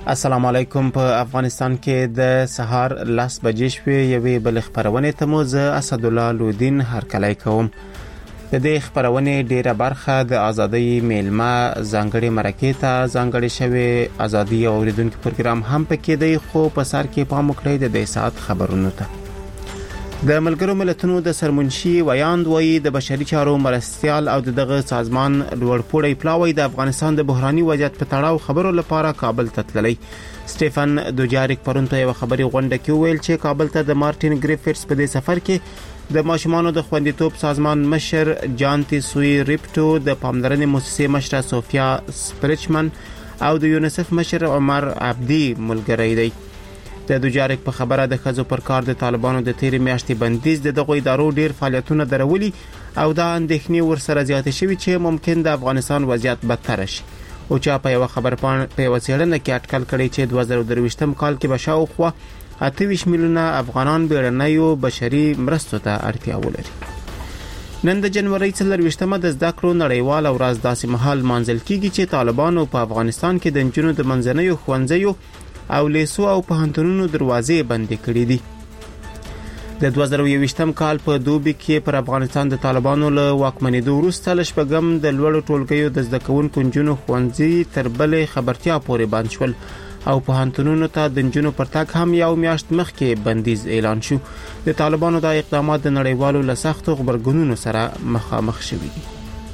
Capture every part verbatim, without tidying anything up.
السلام علیکم. په افغانستان کې د سهار لاس بجې شوې یوې بل خبرونه ته مو زه اسد الله لودین هرکلی کوم. د دې خبرونه ډیره برخه د ازادي میلمه ځانګړي مرکې ته ځانګړي شوی ازادي اوریدونکو پروګرام هم پکې دی، خو په سر کې پام وکړئ د دې ساعت خبرونو ته. د ملګرو ملتونو د سرمنشي ویاند وایي د بشري چارو مرستيال او دغه سازمان لوړپوړی پلاوی د افغانستان د بحراني وضعیت په تړاو خبرو لپاره کابل ته تللی. سټيفن دوجاریک پرون په یو خبري غونډه کې ویل چې کابل ته د مارټین ګریفټس په دې سفر کې د ماشومانو د خوندیتوب سازمان مشر جانتی سوی ریپټو، د پاملرنې مؤسسې مشره سوفیا سپریچمن او د یونیسف مشر عمر عبدی ملګری دی. د دوجاریک په خبره د خزو پر کار د طالبانو د تیرې میاشتې بندیز د دغه ادارو ډیر فعالیتونه درولي او دا اندېښنې ورسره زیاتې شوي چې ممکن د افغانستان وضعیت بدتر شي. او چا په یو خبر پاڼه په یو څېړنه کې اټکل کړی چې دوه زره درویشتم کال کې بشاوخوا اته ویشت میلیونه افغانان بیړنیو بشري مرستو ته اړتیا ولري. نن د جنوري څلرویشتمه د زده کړو نړیوال ورځ داسې مهال مانځل کیږي چې طالبانو په افغانستان کې د نجونو د منځنیو ښوونځیو او لیسو او پوهنتونونو دروازې بندې کړې دي. د دوه زره یوویشتم کال په دوبي کې پر افغانستان د طالبانو له واکمنېدو وروسته له شپږم د لوړو ټولګیو د زده کوونکو نجونو ښوونځي تر بلې خبرتیا پورې بند شول او پوهنتونونو ته د نجونو پر تګ هم یو میاشت مخکې بندیز اعلان شو. د طالبانو د اقدامات د نړیوالو له سختو غبرګونونو سره مخامخ شوي دي.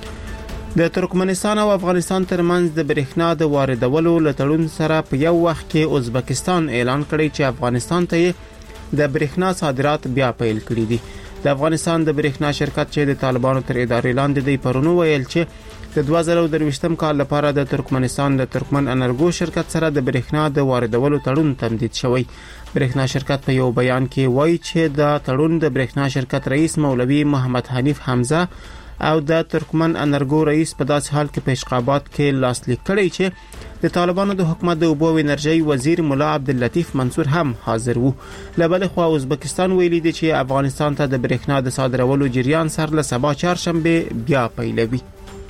د ترکمنستان او افغانستان ترمنځ د برېښنا د واردولو لټړون سره په یو وخت کې ازبکستان اعلان کړی چې افغانستان ته د برېښنا صادرات بیا پیل کړي دي. د افغانستان د برېښنا شرکت چې د طالبانو تر ادارې لاندې دی پرونو ویل چې د دوه زره درویشتم کال لپاره د ترکمنستان د ترکمن انرګو شرکت سره د برېښنا د واردولو تړون تمدید شوی. برېښنا شرکت په یو بیان کې وایي چې د تړون د برېښنا شرکت رئیس مولوی محمد حنیف حمزه او د ترکمن انرګو رئیس په داس حال کې پیشقابات کې لاسلیک کړی چې د طالبانو د حکومت د اوبو او انرژي وزیر مولا عبداللطیف منصور هم حاضر وو. لبل خو ازبکستان ویلي دی چې افغانستان ته د برېښنا د صادرولو جریان سر له سبا چهارشنبه بیا پیلوي.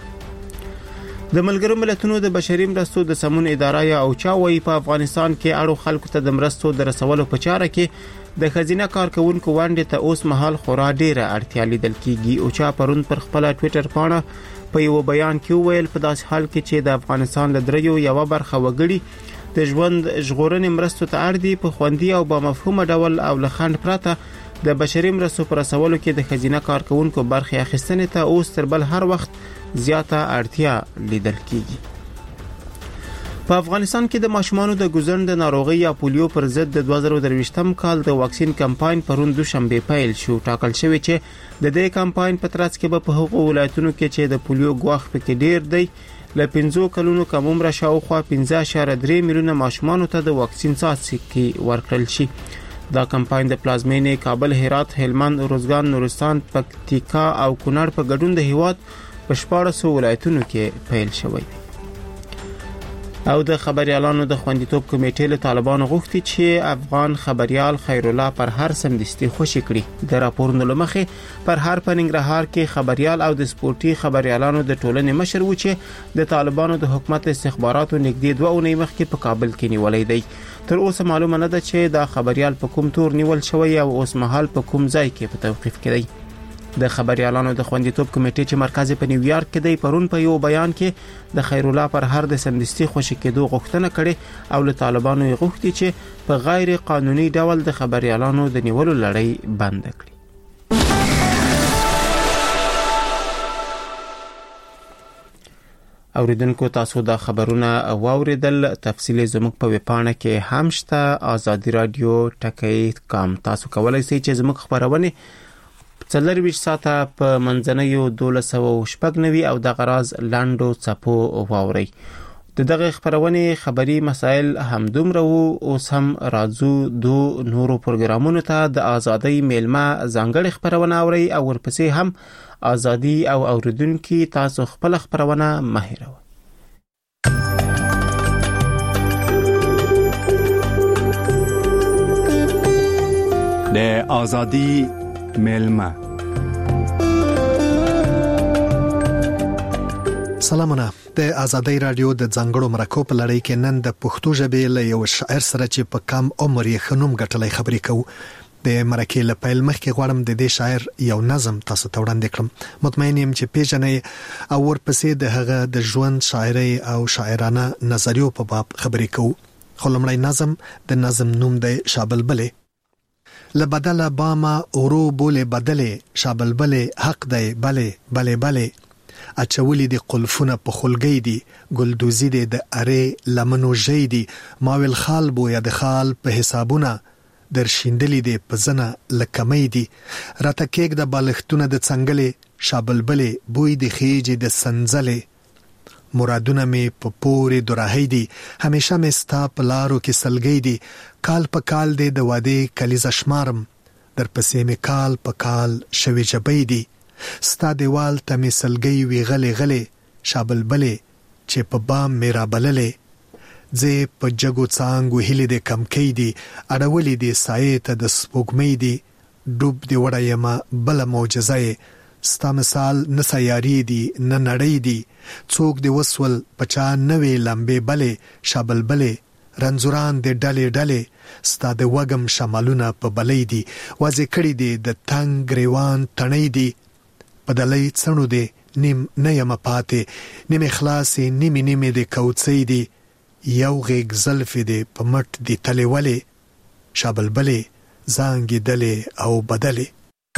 د ملګرو ملتونو د بشري مرستو د سمون اداره او چاوي په افغانستان کې اړو خلکو ته د مرستو د رسولو په چاره کې د خزینه کارکونکو وړاندې ته اوس مهال خورا ډیره اړتیا لیدل کیږي. او چا پرون پر خپل ټوئیټر باندې په یو بیان کې ویل په داس حال کې چې د افغانستان له دریو یو برخه وګړي د ژوند ژغورنې مرستو ته اړ دي په خوندي او با مفهوم ډول او لخند پراته د بشري مرستو پر رسولو کې د خزینه کارکونکو برخه اخیستنې ته اوس تر بل هر وخت زیاته اړتیا لیدل کیږي. په افغانستان کې د ماشومانو د ګوزند ناروغي یا پولیو پر ضد د دوه زره درویشتم کال د واکسین کمپاین پرون دوشنبه پیل شو. ټاکل شوی چې د دې کمپاین په ترڅ کې به په هغو ولایتونو کې چې د پولیو ګواښ پکې ډیر دی له پنځو کلونو کم عمر شاوخوا پنځه اعشاریه درې میلیونه ماشومانو ته د واکسین څاڅکي ورکړل شي. دا کمپاین د پلازمینې کابل، هرات، هلمند، روزګان، نورستان، پکتیکا او کونړ په ګډون د هیواد په شپاړسو ولایتونو کې پیل شوی. او د خبريالانو د خوندیتوب کمیټې له طالبانو غوښتي چې افغان خبريال خیر الله پر هر سمدستي خوشی کړي. د راپورونو لمخې پر هر پننګرهار کې خبريال او د سپورتي خبريالانو د ټولنې مشر و چې د طالبانو د حکومت استخباراتو نږدې دوه اونۍ مخکې په کابل کې نیولې دی. تر اوسه معلومه نه ده چې دا خبريال په کوم تور نیول شوی او اوس مهال په کوم ځای کې په توقیف کې دی. د خبريالانو د خوندیتوب کمیټې چې مرکز په نیویارک کې دی پرون په یو بیان کې د خیر الله پر هر د سمدستي خوشی کېدو غوښتنه کړې او له طالبانو یې غوښتي چې په غیر قانوني ډول د خبريالانو د نیولو لړۍ بند کړي. اوریدونکو تاسو دا خبرونه واوریدل، تفصیل زموږ په ویبپاڼه کې هم شته آزادی رادیو ټکی کام. تاسو کولای شئ چې زموږ خبرونه څلرویشت ساعته په منځنیو دولس سوه شپږ نوي او د غراز لاندو چپو واوري. د دغه خبرونه خبري مسائل هم دومره وو. اوس هم راځو دو نورو پروګرامونو ته. د ازادي میلمه ځانګړي خبرونه اوري او ورپسې هم ازادي او اوریدونکو تاسو خپل خبرونه مهیرو. د ازادي میلمه. سلامونه. د ازادۍ رادیو د ځانګړو مرکو په لړۍ کې نن د پښتو ژبې له یو شاعر سره چې په کم عمر یې خنوم ګټلې خبرې کوو. د مرکې له پیل مخکې غواړم د دې شاعر یو نظم تاسو ته وړاندې کړم. مطمئن یم چې پیژنئ او ورپسې د هغه د ژوند شاعري او شاعرانه نظریو په باب خبرې کوو. خو لومړی نظم د نظم نوم دی شابلبلې. لبدله باما اورو بوله بدله شابلبلې حق دی بلې بلې بلې اچولی دی قلفونه په خلګی دی ګلدوزی دی د اره لمنو ژی دی ماویل خال بو یا د خال په حسابونه در شیندلی دی په زنه لکمی دی راته کېک د بالښتونه د څنګلې شابلبلې بوی دی خیجی د سنځلې مرادونه می په پورې دراهی دی همیشه می ستا په لارو کې سلګی دی کال په کال دی د واده کلیزه شمارم در پسې می کال په کال شوی جبی دی ستا دیوال ته می سلګی وی غلی غلی شابلبلې چې په بام میرا بللې زه په جګو څانګو هلي د کمکی دی اړولې دی سایه ته د سپوږمۍ دی ډوب دی وړه یما بل معجزه ستا مثال نه سیاری دی نه نړۍ دی څوک دی وسول پچا نوې لمبې بلې شابلبلې رنزوران دی ډلې ډلې ستا د وګم شمالونه په بلې دی وازې کړي دی د تنگ گریوان تڼۍ دی بدلی څنو دی نیم نه یم پاتې نیم اخلاصي نیمه نیمه دی کوڅې دی یو غیږ زلفې دی په مټ دی تلې ولې شابلبلې زانګې دلې او بدلې.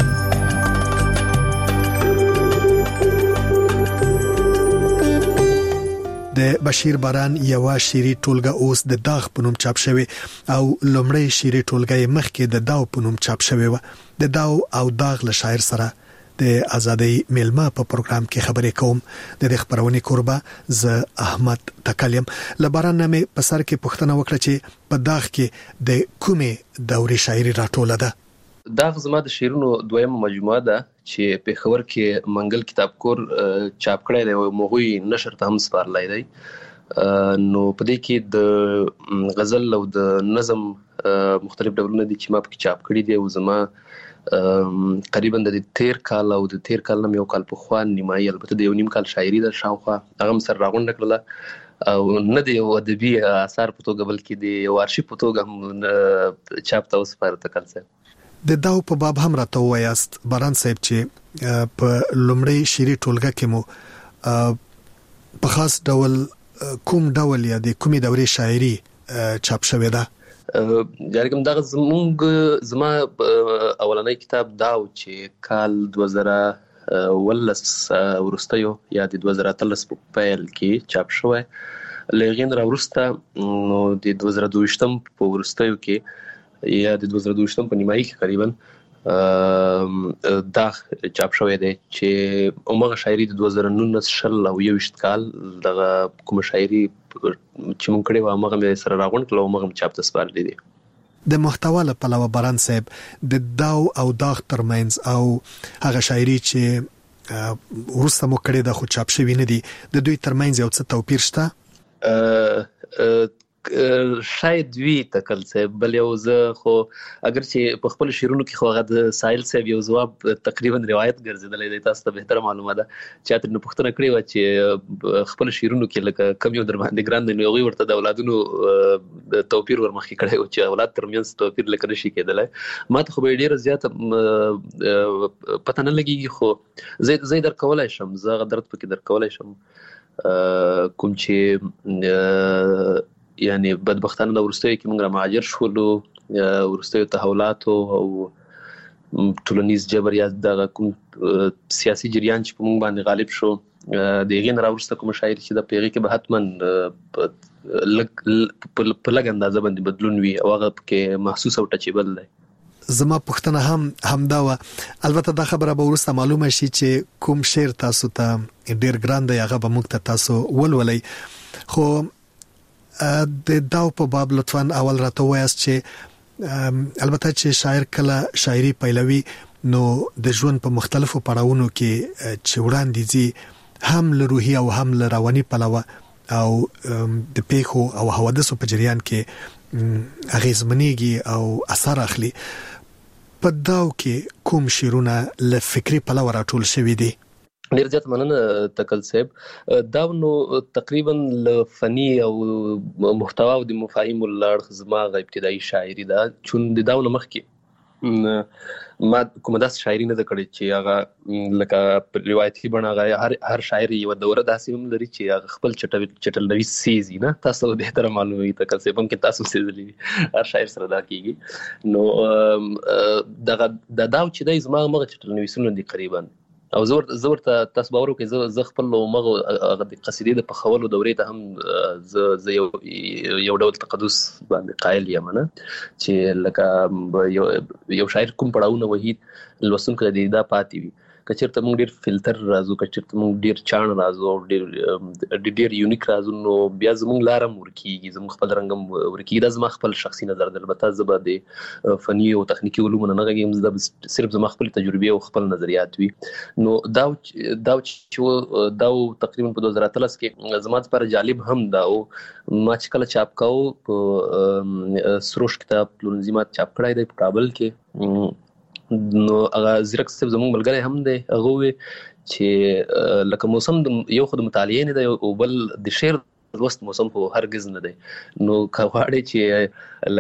د بشیر باران یو شعري ټولګه اوس د داغ په نوم چاپ شوی او لومړی شعري ټولګه مخکې د داو په نوم چاپ شوی و. د داو او داغ له شاعر سره د ازادۍ میلمه په پروګرام کې خبرې کوم. د دې خبرونې کوربه ز احمد تکلم. لباران مې په سر کې پوښتنه وکړه چې په داغ کې د کومې دورې شاعري راټوله ده. داغ زما د شعرونو دویمه مجموعه ده چې په خبر کې منګل کتابکور چاپ کړی دی او مغوی نشر ته هم سپارلی دی. نو په دې کې د غزل او د نظم مختلف ډولونه دي چې ما پکې چاپ کړي دي او زما قریبا د تیر کال او د تیر کال نه یو کال په خوا نیمایي البته د یو نیم کال شاعري ده شاوخوا هغه هم سره راغونډه کړله او نه د یو ادبي اثار په توګه بلکې د یو آرشیف په توګه هم چاپ ته وسپاره تکل صاحب. د داو په باب هم راته وایاست باران صاحب چې په لومړی شعري ټولګه کې مو په خاص ډول کوم ډول یا د کومې دورې شاعري چاپ شوې ده؟ جارګم دغه زمونږ زما اولنۍ کتاب داو چې کال دوه زره ولس ورستیو یا د دوه زره اتلس په پیل کې چاپ شوی. لغین را ورسته نو د دوه زره دوه په ورستیو کې یا د دوه زره دوه په نیمایي کې قریبا دا چاپ شوی دی چې عمره شاعري د دوه زره نولس شل او یوویشت کال دغه کوم شاعري چې مونږ کړی و هغه مې سره راغونډ کړل او هغه چاپ ته سپارلی دي. د محتوا له پلوه باران صاحب د داو او داغ ترمنځ او هغه شاعري چې وروسته مو کړی د خو چاپ شوی نه دي د دوی ترمنځ یو څه توپیر شته؟ شاید وی تکل صاحب بل یو زه خو اگر چې په خپل شعرونو کې خو هغه د سایل صاحب یو ځواب تقریبا روایت ګرځیدلی دی تاسو ته بهتره معلومه ده چې تاسو نو پوښتنه کړې و چې خپل شعرونو کې لکه کم یو در باندې ګران دی نو هغه ورته د اولادونو توپیر ورمخکې کړی و چې اولاد ترمنځ توپیر لکه نشي کېدلی. ما ته خو به ډیره زیاته پته نه لګیږي خو زه زه در کولای شم زه غدرت پکې در کولای شم کوم چې یعنی بدبختانه د ورستیو کې موږ را مهاجر شولو ورستیو تحولاتو او ټولنیز جبر یا د کوم سیاسي جریان چې په موږ باندې غالب شو د هغې نه راوروسته کوم شاعر چې د هغې کې به حتما په لږ اندازه باندې بدلون وي او هغه پکې محسوس او ټچیبل دی. زما پوښتنه هم همدا وه. البته دا خبره به وروسته معلومه شي چې کوم شعر تاسو ته ډېر ګران دی هغه به موږ ته تاسو ولولئ. خو د داو په باب لطفاً اول راته وایاست چې البته چې شاعر کله شاعري پیلوي نو د ژوند په مختلفو پړاوونو کې چې وړاندې ځي هم له روحي او هم له رواني پلوه او د پیښو او حوادثو په جریان کې اغیزمنېږي او اثر اخلي. په داو کې کوم شعرونه له فکري پلوه راټول شوي دي؟ ډیر زیات مننه تکل صاحب. دا نو تقریبا ل فني او محتوا او د مفاهیم لړ زما غ ابتدایي شاعري ده چون د داونه مخکې ما کومه داس شاعري نه کړې چې هغه لکه روایتي بڼه هغه هر هر شاعر یو دوره داسې هم لري چې هغه خپل چټل چټل نوي سیزي نه تاسو به تر معلومه تکل صاحب هم کې تاسو سیزلي هر شاعر سره دا کیږي نو دغه د داو چې د زما مغه چټل نوي سونه دي قریبا او زور زور ته تاسو باور وکړئ زه خپل مغه د قصیدې د پخولو دورې ته هم ز یو یو ډول تقدس باندې قائل یم نه چې لکه یو یو شاعر کوم پړاونه وحید لوستونکو د دا پاتې وي کچېرته موږ ډیر فلټر راځو کچېرته موږ ډیر چان راځو ډیر ډیر یونیک راځو نو بیا زموږ لارم ورکیږي زموږ خپل رنګم ورکیږي دا زما خپل شخصي نظر دی البته زه به د فني او تخنیکی علومو نه غږیم زه صرف زما خپل تجربه او خپل نظریات وي نو دا دا چې دا تقریبا په دوه زره اتلس کې زما لپاره جالب هم دا او ما چې کله چاپ کاو په سروش کتاب پلورنزیمات چاپ کړای دی په کابل کې نو هغه زیرک صاحب زموږ ملګری هم دی هغه وی چې لکه موسم یو خود مطالعه نه دی او بل د شعر لوست موسم په هرگز نه دی نو کواړی چې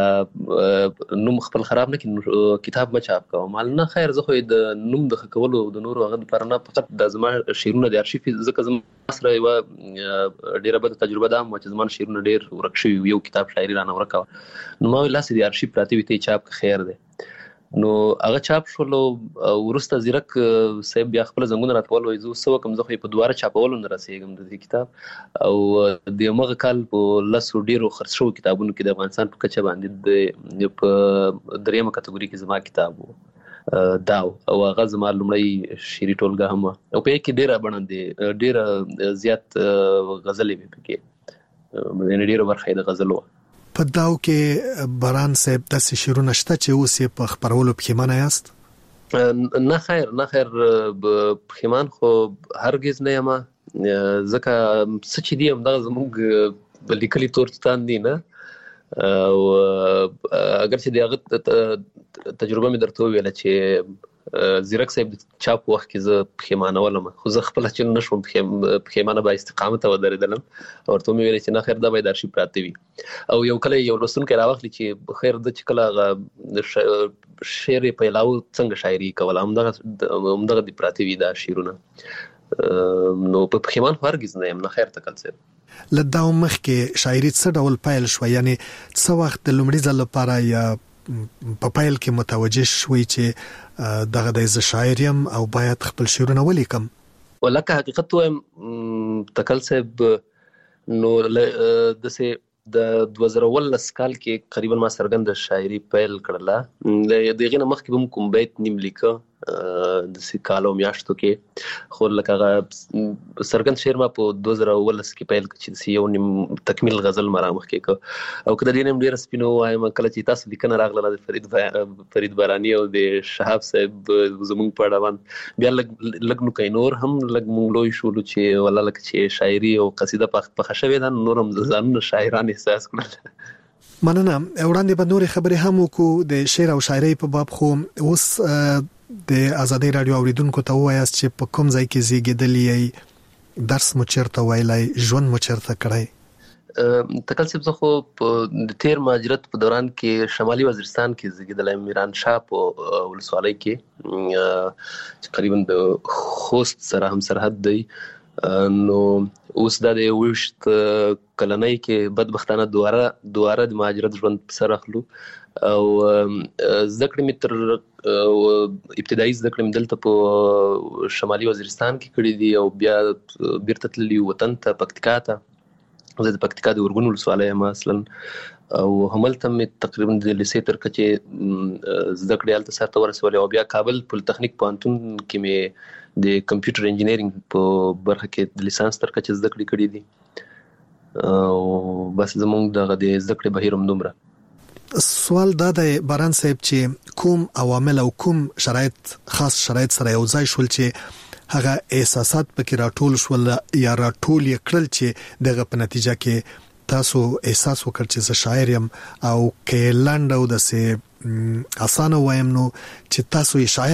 لکه نوم خپل خراب نه کړي کتاب ما چاپ کوم مال نه خیر زه خو د نوم د خکولو د نورو هغه لپاره نه فقط د زما شعرونه د ارشیف ځکه زما سره یو ډیره بده تجربه ده چې زما شعرونه ډیر ورک شوي یو کتاب شاعري رانه ورکاوه نو ما لاسه د ارشیف پراته وي ته چاپ خیر دی نو هغه چاپ شولو ورسته زیرک صاحب بیا خپل زنګونه راتول وای زه سو کوم زه په دواره چاپولو نه رسیدم د دې کتاب او د مغه کال په لاسو ډیرو خرڅ شو کتابونو کې د افغانستان په کچه باندې د په دریمه کټګوري کې زما کتاب وو داو او هغه زما لومړی شعري ټولګه هم او په کې ډیره باندې ډیره زیات غزلې مې پکې د ډیره برخه د غزلو په داو کې باران صاحب د شعرونه شته چې اوس په خبرولو پښیمانه یاست؟ نه خیر نه خیر پښیمان خو هرگز نه یم ځکه څه چې دی همدغه زموږ لیکلي تور ستان دي نه او اگر چې دغه تجربه مې درته ویله چې زیرک صاحب چاپ وخت کې زه پښیمانه ولم خو زه خپل چې نشم پښیمانه با استقامت ودرېدلم ورته مې ویل چې نه خیر دا باید ارشیف پراته وي او یو کله یو لوستونکی راوخلی چې خیر د چې کله شعر په علاوه څنګه شاعري کوله همدغه همدغه د پراته وي دا شعرونه نو په پښیمان هرگز نه یم نه خیر تکل صاحب لداو مخ کې شاعري څه ډول پیل شو یعنی څه وخت د لومړي ځل لپاره یا په پیل کې متوجه شوي چې دغه د ز شاعر یم او باید خپل شعرونه ولیکم ولکه حقیقت وایم تکل صاحب نو د سه د دوه زره ولس کال کې قریبا ما سرګند شاعري پیل کړله دغه نه مخکې به کوم بیت نیم لیکه د سې کالو میاشتو کې خو لکه سرګند شعر ما په دوه زره ولس کې پیل کړ چې یو نیم تکمیل غزل مرامخ کې او کله دې نیم ډیر سپینو وایم کله چې تاسو لیکنه راغله د فرید فرید بارانی او د شهاب صاحب زمونږ په اړه باندې بیا لګ لګ نو کینور هم لګ مونږ لوي شو چې ولا لکه چې شاعري او قصیده په خښوي دا نورم ځانونه شاعران احساس کړل مننه وړاندې به نور خبرې هم وکړو د شعر او شاعري په باب خو اوس د آزادۍ رادیو اوریدونکو ته وایاست چې په کوم ځای کې زیږیدلی درس مو چیرته ویلی ژوند مو چیرته کړی تکل صاحب زه خو د تیر مهاجرت په دوران کې شمالي وزیرستان کې زیږیدلی میران شاه په ولسوالۍ کې تقریبا د خوست سره هم سرحد دی نو اوس دا د وشت کلنۍ کې بدبختانه دواره دواره د مهاجرت ژوند سره اخلو او زده کړې مې تر ابتدایي زده کړې مې دلته په شمالي وزیرستان کې کړې دي او بیا بیرته تللي وطن ته پکتیکا ته زه د پکتیکا د ارګون ولسوالۍ یم اصلا او هملته مې تقریبا د لیسې تر کچې زده کړې هلته سرته ورسولې او بیا کابل پولیتخنیک پوهنتون کې مې د کمپیوټر انجینرینګ په برخه کې د لیسانس تر کچې زده کړې کړې دي او بس زموږ دغه د زده کړې بهیر همدومره سوال دا دی باران صاحب چې کوم عوامل او کوم شرایط خاص شرایط سره یو ځای شول چې هغه احساسات پکې راټول شول یا راټول یې کړل چې دغه په نتیجه کې تاسو احساس وکړ چې زه شاعر یم او کې لاند او د سه اسانه وایم نو چې تاسو یې شاعر